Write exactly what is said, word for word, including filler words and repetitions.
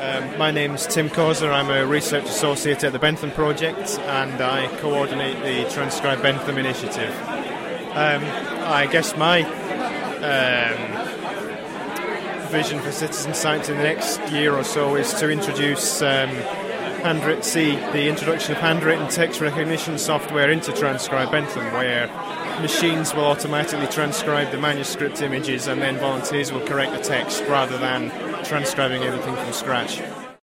Um, my name's Tim Causer. I'm a research associate at the Bentham Project, and I coordinate the Transcribe Bentham initiative. Um, I guess my um, vision for citizen science in the next year or so is to introduce um, handwritten, see the introduction of handwritten text recognition software into Transcribe Bentham, where machines will automatically transcribe the manuscript images and then volunteers will correct the text rather than transcribing everything from scratch.